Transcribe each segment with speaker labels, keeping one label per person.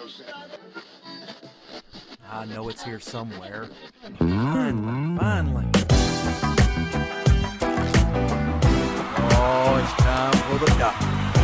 Speaker 1: I know it's here somewhere. Finally. Oh, it's time for the doctor.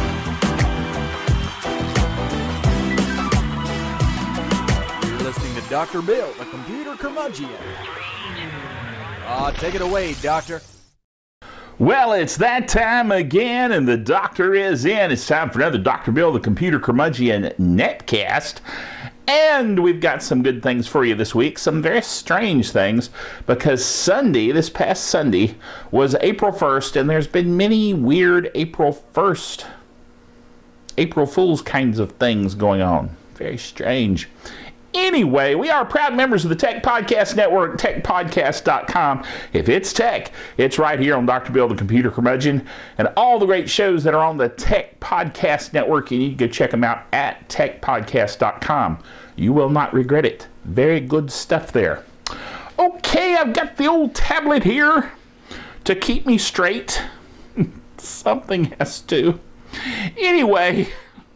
Speaker 1: You're listening to Dr. Bill, the computer curmudgeon. Take it away, doctor.
Speaker 2: Well, it's that time again, and the doctor is in. It's time for another Dr. Bill, the computer curmudgeon netcast. And we've got some good things for you this week, some very strange things, because Sunday, this past Sunday, was April 1st, and there's been many weird April 1st, April Fool's kinds of things going on. Very strange. Anyway, we are proud members of the Tech Podcast Network, techpodcast.com. If it's tech, it's right here on Dr. Bill, the Computer Curmudgeon, and all the great shows that are on the Tech Podcast Network. You need to go check them out at techpodcast.com. You will not regret it. Very good stuff there. Okay, I've got the old tablet here to keep me straight. Something has to. Anyway,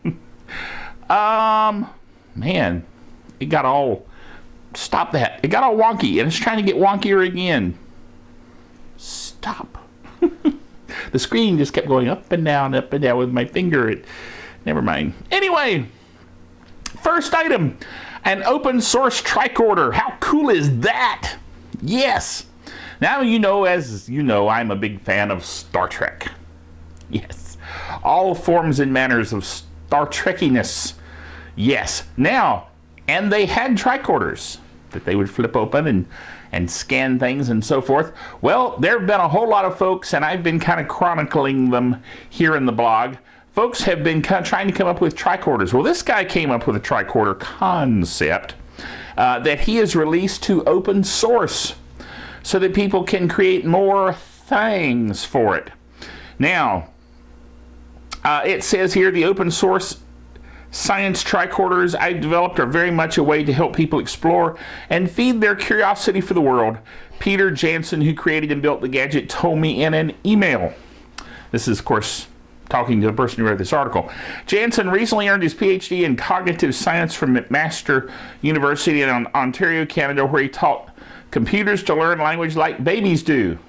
Speaker 2: man. It got all, stop that. It got all wonky, and it's trying to get wonkier again. Stop. The screen just kept going up and down with my finger. Never mind. Anyway, first item, an open source tricorder. How cool is that? Yes. Now, as you know, I'm a big fan of Star Trek. Yes. All forms and manners of Star Trekkiness. Yes. Now, and they had tricorders that they would flip open and scan things and so forth. Well, there have been a whole lot of folks, and I've been kind of chronicling them here in the blog. Folks have been trying to come up with tricorders. Well, this guy came up with a tricorder concept that he has released to open source so that people can create more things for it. Now, it says here the open source science tricorders I've developed are very much a way to help people explore and feed their curiosity for the world. Peter Jansen, who created and built the gadget, told me in an email. This is, of course, talking to the person who wrote this article. Jansen recently earned his PhD in cognitive science from McMaster University in Ontario, Canada, where he taught computers to learn language like babies do.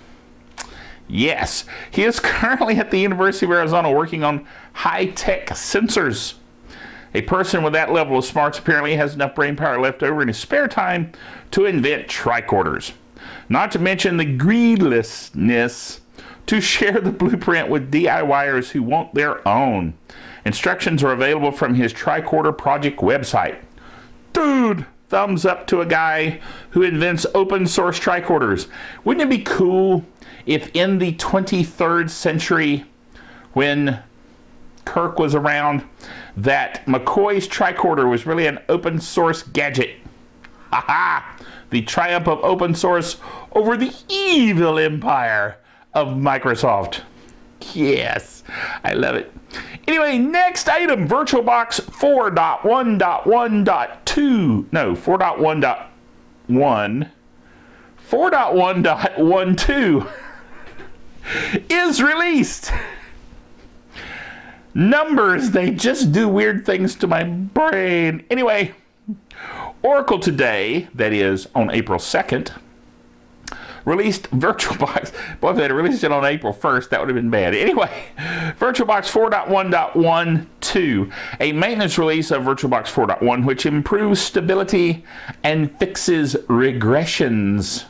Speaker 2: Yes, he is currently at the University of Arizona working on high-tech sensors. A person with that level of smarts apparently has enough brain power left over in his spare time to invent tricorders. Not to mention the greedlessness to share the blueprint with DIYers who want their own. Instructions are available from his Tricorder Project website. Dude, thumbs up to a guy who invents open source tricorders. Wouldn't it be cool if in the 23rd century, when Kirk was around, that McCoy's tricorder was really an open source gadget? Aha! The triumph of open source over the evil empire of Microsoft. Yes, I love it. Anyway, next item, VirtualBox 4.1.12 is released. Numbers, they just do weird things to my brain. Anyway, Oracle today, that is on April 2nd, released VirtualBox. Boy, if they'd released it on April 1st, that would have been bad. Anyway, VirtualBox 4.1.12, a maintenance release of VirtualBox 4.1, which improves stability and fixes regressions.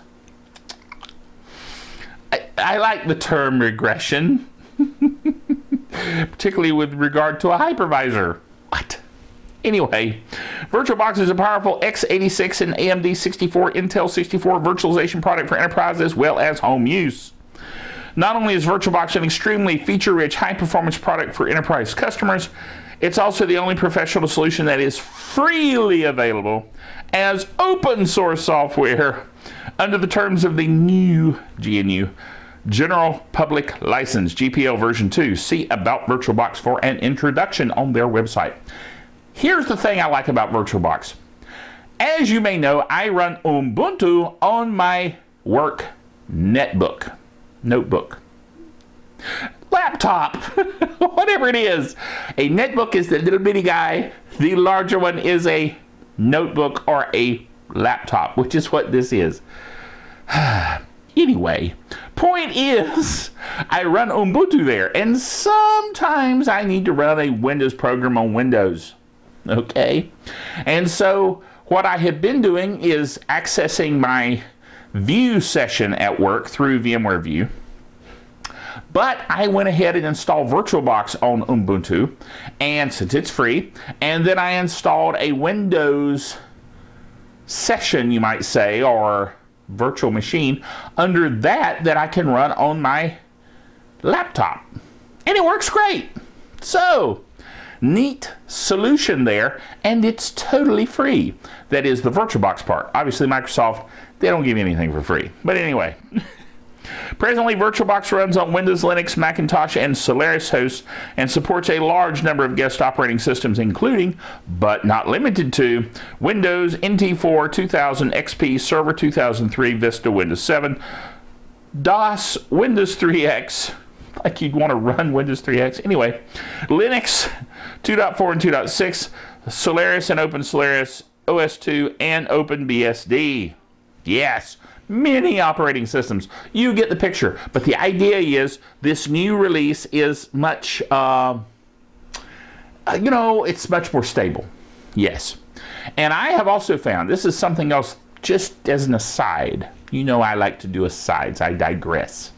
Speaker 2: I like the term regression, particularly with regard to a hypervisor. What? Anyway, VirtualBox is a powerful x86 and AMD 64, Intel 64 virtualization product for enterprise as well as home use. Not only is VirtualBox an extremely feature-rich, high-performance product for enterprise customers, it's also the only professional solution that is freely available as open source software under the terms of the new GNU, General Public License, GPL version 2. See about VirtualBox for an introduction on their website. Here's the thing I like about VirtualBox. As you may know, I run Ubuntu on my work notebook, laptop, whatever it is. A netbook is the little bitty guy The larger one is a notebook or a laptop, which is what this is. Anyway, point is, I run Ubuntu there, and sometimes I need to run a Windows program on Windows. Okay? And so what I have been doing is accessing my View session at work through VMware View. But I went ahead and installed VirtualBox on Ubuntu, and since it's free, and then I installed a Windows session, you might say, or virtual machine under that I can run on my laptop. And it works great. So, neat solution there, and it's totally free. That is the VirtualBox part. Obviously, Microsoft, they don't give you anything for free. But anyway, presently VirtualBox runs on Windows, Linux, Macintosh, and Solaris hosts and supports a large number of guest operating systems, including, but not limited to, Windows NT4, 2000, XP, Server 2003, Vista, Windows 7, DOS, Windows 3X, like you'd want to run Windows 3X. Anyway, Linux 2.4 and 2.6, Solaris and OpenSolaris, OS2, and OpenBSD. Yes, many operating systems. You get the picture. But the idea is this new release is much, it's much more stable. Yes. And I have also found, this is something else just as an aside. You know I like to do asides. I digress.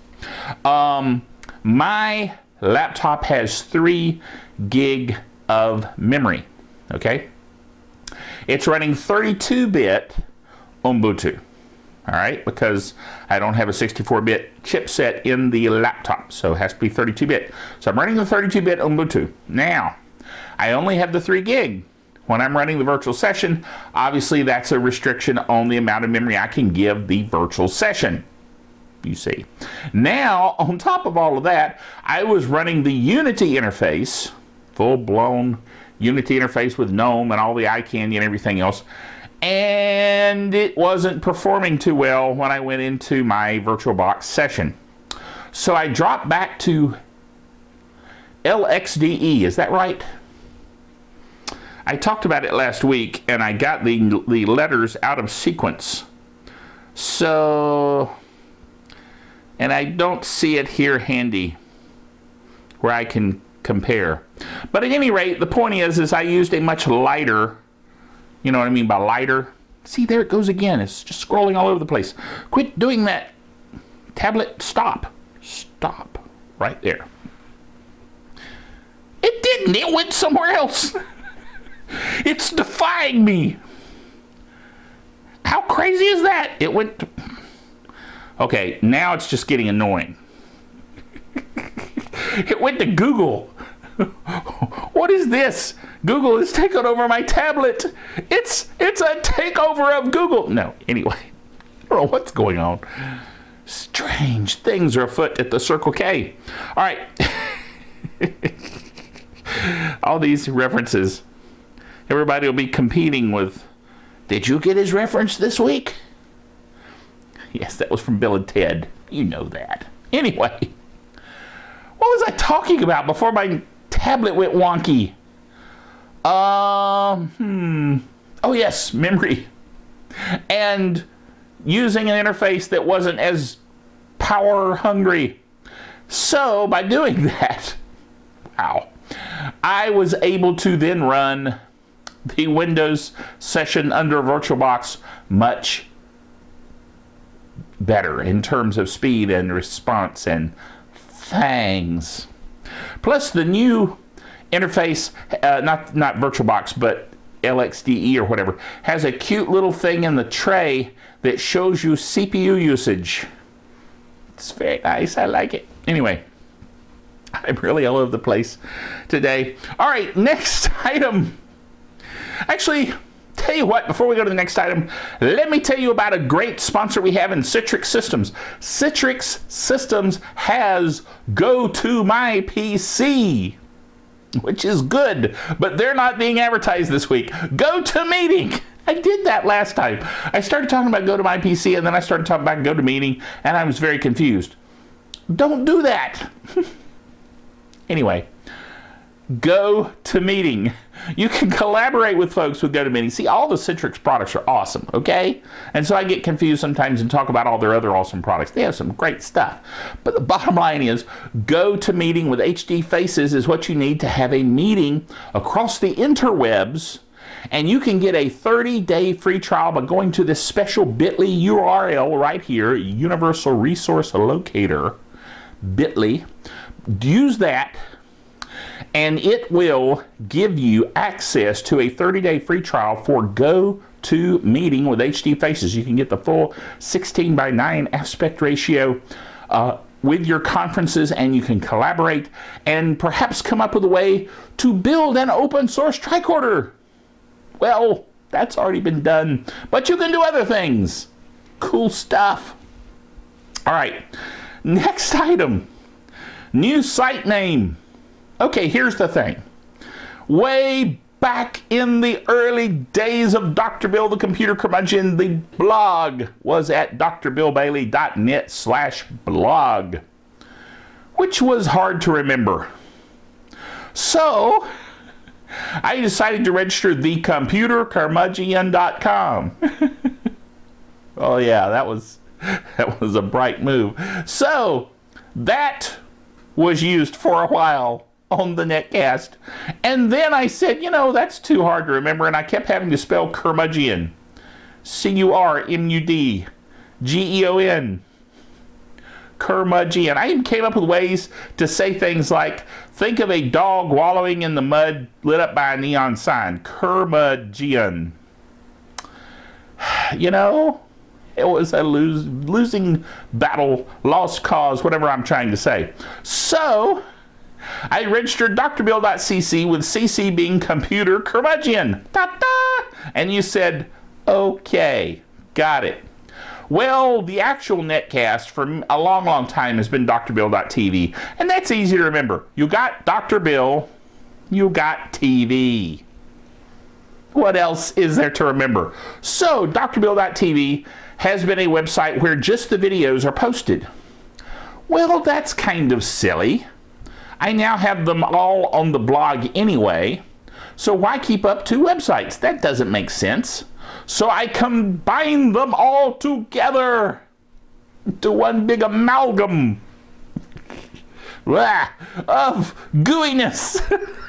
Speaker 2: My laptop has 3 gig of memory. Okay? It's running 32-bit Ubuntu. All right, because I don't have a 64-bit chipset in the laptop, so it has to be 32-bit. So I'm running the 32-bit Ubuntu. Now, I only have the 3 gig. When I'm running the virtual session, obviously that's a restriction on the amount of memory I can give the virtual session. You see. Now, on top of all of that, I was running the Unity interface, full-blown Unity interface with GNOME and all the iCandy and everything else, and it wasn't performing too well when I went into my VirtualBox session. So I dropped back to LXDE, is that right? I talked about it last week, and I got the letters out of sequence. So, and I don't see it here handy where I can compare. But at any rate, the point is I used a much lighter, you know what I mean by lighter? See, there it goes again. It's just scrolling all over the place. Quit doing that. Tablet, stop. Stop. Right there. It didn't. It went somewhere else. It's defying me. How crazy is that? It went to... Okay, now it's just getting annoying. It went to Google. What is this? Google is taking over my tablet. It's a takeover of Google. No, anyway. I don't know what's going on. Strange things are afoot at the Circle K. All right. All these references. Everybody will be competing with, did you get his reference this week? Yes, that was from Bill and Ted. You know that. Anyway. What was I talking about before my tablet went wonky? Oh yes, memory. And using an interface that wasn't as power hungry. So by doing that, wow, I was able to then run the Windows session under VirtualBox much better in terms of speed and response and things. Plus the new interface, not VirtualBox, but LXDE or whatever, has a cute little thing in the tray that shows you CPU usage. It's very nice. I like it. Anyway, I'm really all over the place today. All right, next item. Actually, tell you what, before we go to the next item, let me tell you about a great sponsor we have in Citrix Systems. Citrix Systems has GoToMyPC, which is good, but they're not being advertised this week. GoToMeeting. I did that last time. I started talking about GoToMyPC, and then I started talking about GoToMeeting, and I was very confused. Don't do that. Anyway, GoToMeeting. You can collaborate with folks with GoToMeeting. See, all the Citrix products are awesome, okay? And so I get confused sometimes and talk about all their other awesome products. They have some great stuff. But the bottom line is, GoToMeeting with HD Faces is what you need to have a meeting across the interwebs. And you can get a 30-day free trial by going to this special bit.ly URL right here, Universal Resource Locator, bit.ly. Use that, and it will give you access to a 30-day free trial for GoToMeeting with HD Faces. You can get the full 16:9 aspect ratio with your conferences, and you can collaborate and perhaps come up with a way to build an open source tricorder. Well, that's already been done, but you can do other things. Cool stuff. All right, next item, new site name. Okay, here's the thing. Way back in the early days of Dr. Bill the Computer Curmudgeon, the blog was at drbillbailey.net/blog, which was hard to remember. So I decided to register thecomputercurmudgeon.com. Oh yeah, that was a bright move. So that was used for a while on the netcast. And then I said, that's too hard to remember, and I kept having to spell curmudgeon. Curmudgeon. Curmudgeon. I even came up with ways to say things like, think of a dog wallowing in the mud lit up by a neon sign. Curmudgeon. It was a losing battle, lost cause, whatever I'm trying to say. So I registered drbill.cc with CC being computer curmudgeon. Ta-da! And you said, okay, got it. Well, the actual netcast for a long, long time has been drbill.tv, and that's easy to remember. You got Dr. Bill, you got TV. What else is there to remember? So, drbill.tv has been a website where just the videos are posted. Well, that's kind of silly. I now have them all on the blog anyway, so why keep up two websites? That doesn't make sense. So I combine them all together into one big amalgam of gooiness.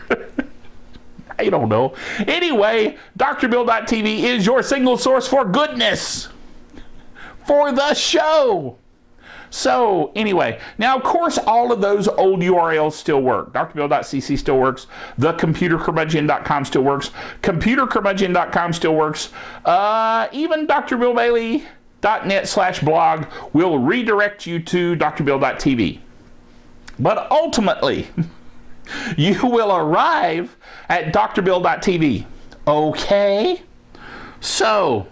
Speaker 2: I don't know. Anyway, drbill.tv is your single source for goodness for the show. So anyway, now of course all of those old URLs still work. drbill.cc still works. Thecomputercurmudgeon.com still works. Computercurmudgeon.com still works. Even drbillbailey.net/blog will redirect you to drbill.tv. But ultimately, you will arrive at drbill.tv. Okay? So,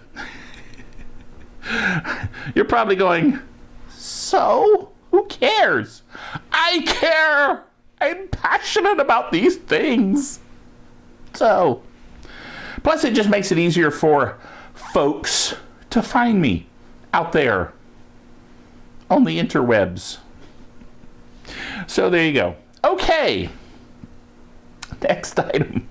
Speaker 2: you're probably going, so, who cares? I care! I'm passionate about these things. So, plus it just makes it easier for folks to find me out there on the interwebs. So there you go. Okay. Next item.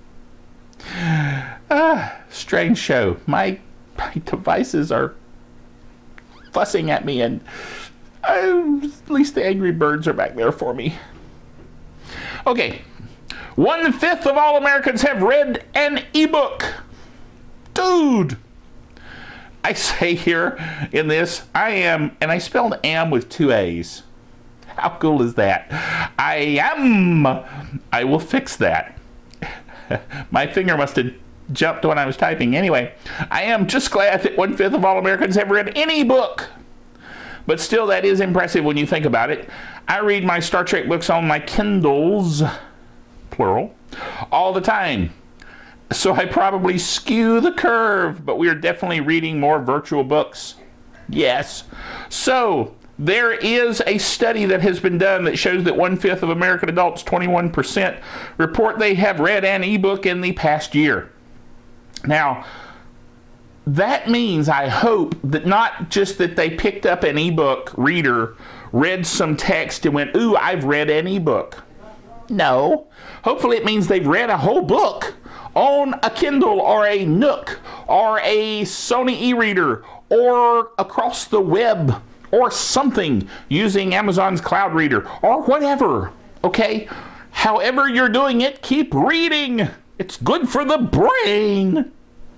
Speaker 2: Strange show. My devices are fussing at me, and at least the Angry Birds are back there for me. Okay. 1/5 of all Americans have read an ebook. Dude. I say here in this, I am, and I spelled am with 2 A's. How cool is that? I will fix that. My finger must have jumped when I was typing. Anyway, I am just glad that 1/5 of all Americans have read any book. But still, that is impressive when you think about it. I read my Star Trek books on my Kindles, plural, all the time. So I probably skew the curve, but we are definitely reading more virtual books. Yes. So there is a study that has been done that shows that 1/5 of American adults, 21%, report they have read an ebook in the past year. Now, that means, I hope, that not just that they picked up an ebook reader, read some text, and went, ooh, I've read an ebook. No. Hopefully it means they've read a whole book on a Kindle or a Nook or a Sony e-reader or across the web or something using Amazon's Cloud Reader or whatever, okay? However you're doing it, keep reading. It's good for the brain.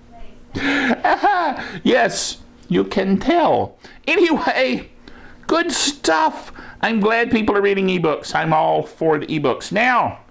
Speaker 2: Yes, you can tell. Anyway, good stuff. I'm glad people are reading ebooks. I'm all for the ebooks. Now,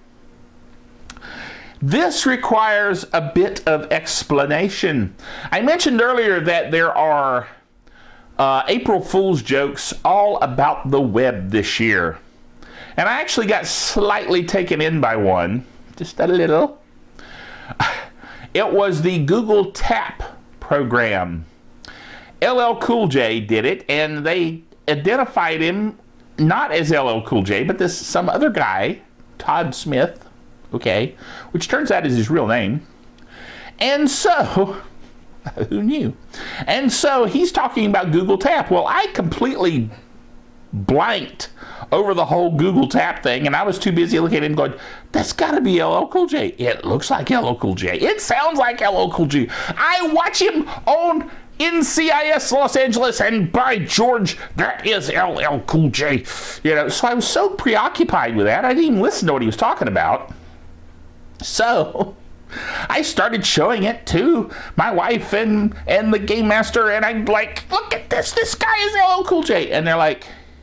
Speaker 2: this requires a bit of explanation. I mentioned earlier that there are April Fool's jokes all about the web this year. And I actually got slightly taken in by one, just a little. It was the Google Tap program. LL Cool J did it, and they identified him not as LL Cool J, but some other guy, Todd Smith, okay, which turns out is his real name. And so, who knew? And so he's talking about Google Tap. Well, I completely blanked over the whole Google Tap thing, and I was too busy looking at him going, that's got to be LL Cool J. It looks like LL Cool J. It sounds like LL Cool J. I watch him on NCIS Los Angeles, and by George, that is LL Cool J. You know, so I was so preoccupied with that, I didn't even listen to what he was talking about. So I started showing it to my wife and the game master, and I'm like, look at this. This guy is LL Cool J. And they're like,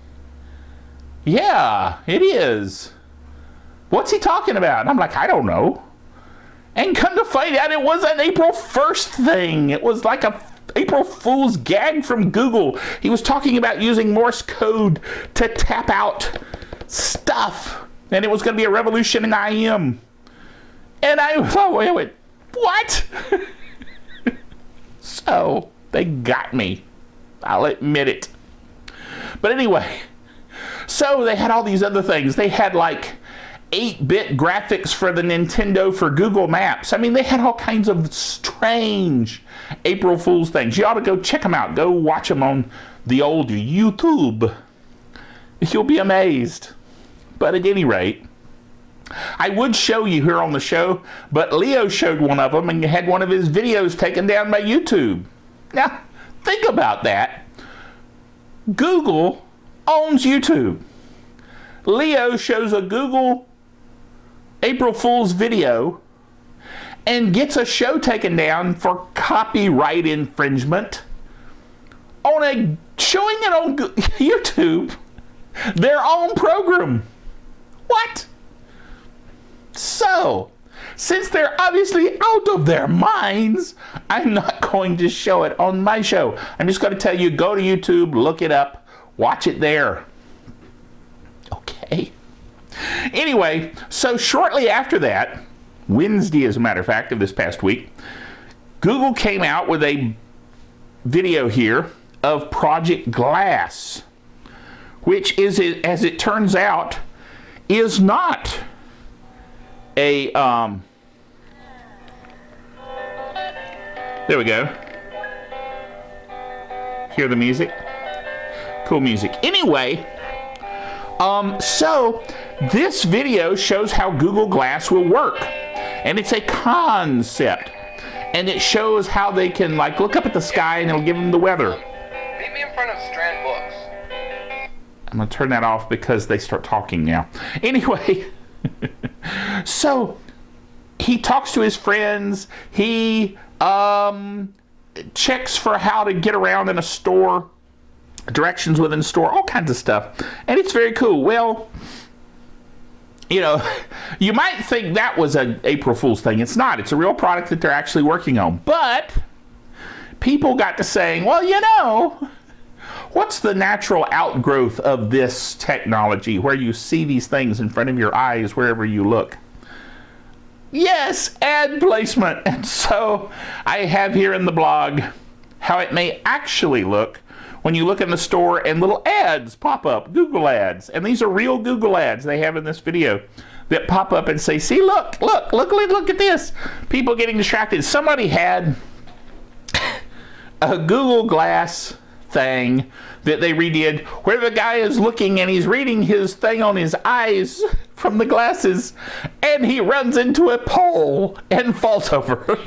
Speaker 2: yeah, it is. What's he talking about? And I'm like, I don't know. And come to find out, it was an April 1st thing. It was like a April Fool's gag from Google. He was talking about using Morse code to tap out stuff. And it was going to be a revolution in IM. And I thought, wait, what? So, they got me. I'll admit it. But anyway, so they had all these other things. They had like 8-bit graphics for the Nintendo for Google Maps. I mean, they had all kinds of strange April Fool's things. You ought to go check them out. Go watch them on the old YouTube. You'll be amazed. But at any rate, I would show you here on the show, but Leo showed one of them and had one of his videos taken down by YouTube. Now, think about that. Google owns YouTube. Leo shows a Google April Fool's video and gets a show taken down for copyright infringement on showing it on YouTube, their own program. What? So, since they're obviously out of their minds, I'm not going to show it on my show. I'm just going to tell you, go to YouTube, look it up, watch it there. Okay. Anyway, so shortly after that, Wednesday as a matter of fact of this past week, Google came out with a video here of Project Glass, which is, as it turns out, is not a, there we go. Hear the music? Cool music. Anyway, so this video shows how Google Glass will work. And it's a concept. And it shows how they can, like, look up at the sky and it'll give them the weather.
Speaker 3: Meet me in front of Strand Books.
Speaker 2: I'm going to turn that off because they start talking now. Anyway, so he talks to his friends. He checks for how to get around in a store, directions within a store, all kinds of stuff. And it's very cool. Well, you know, you might think that was an April Fool's thing. It's not. It's a real product that they're actually working on. But people got to saying, well, you know, what's the natural outgrowth of this technology where you see these things in front of your eyes wherever you look? Yes, ad placement. And so I have here in the blog how it may actually look when you look in the store and little ads pop up, Google ads. And these are real Google ads they have in this video that pop up and say, see, look at this. People getting distracted. Somebody had a Google Glass thing that they redid where the guy is looking and he's reading his thing on his eyes from the glasses, and he runs into a pole and falls over.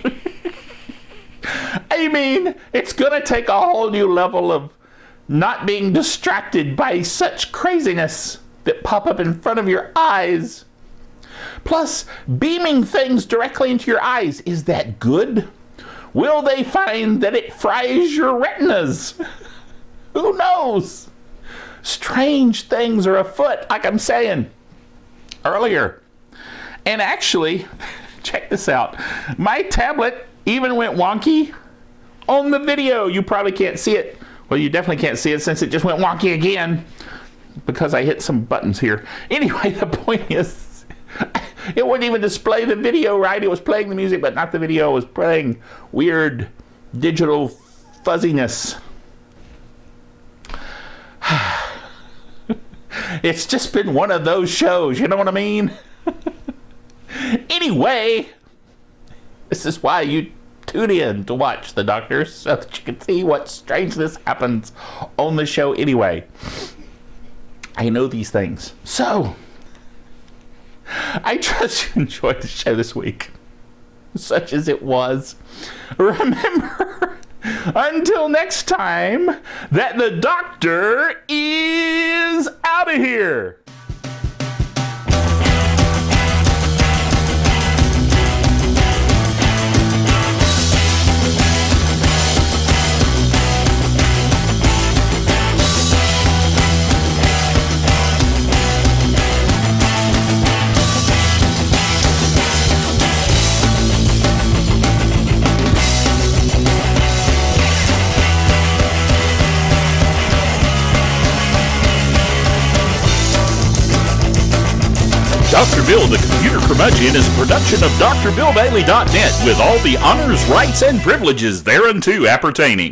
Speaker 2: I mean, it's going to take a whole new level of not being distracted by such craziness that pop up in front of your eyes. Plus, beaming things directly into your eyes, is that good? Will they find that it fries your retinas? Who knows? Strange things are afoot, like I'm saying earlier. And actually, check this out. My tablet even went wonky on the video. You probably can't see it. Well, you definitely can't see it since it just went wonky again because I hit some buttons here. Anyway, the point is, it wouldn't even display the video right. It was playing the music, but not the video. It was playing weird digital fuzziness. It's just been one of those shows, you know what I mean? Anyway, this is why you tune in to watch The Doctor, so that you can see what strangeness happens on the show anyway. I know these things. So, I trust you enjoyed the show this week, such as it was. Remember, until next time, that the Doctor is out of here.
Speaker 4: Dr. Bill, the Computer Curmudgeon, is a production of DrBillBailey.net with all the honors, rights, and privileges thereunto appertaining.